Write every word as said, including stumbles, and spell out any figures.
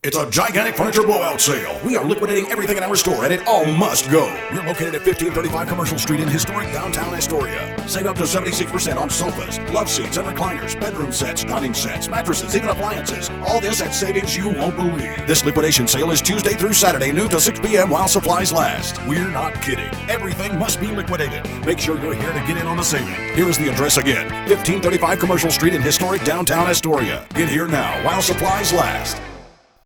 It's a gigantic furniture blowout sale. We are liquidating everything in our store, and it all must go. We're located at fifteen thirty-five Commercial Street in historic downtown Astoria. Save up to seventy-six percent on sofas, love seats, and recliners, bedroom sets, dining sets, mattresses, even appliances. All this at savings you won't believe. This liquidation sale is Tuesday through Saturday, noon to six p.m. while supplies last. We're not kidding. Everything must be liquidated. Make sure you're here to get in on the saving. Here is the address again. fifteen thirty-five Commercial Street in historic downtown Astoria. Get here now while supplies last.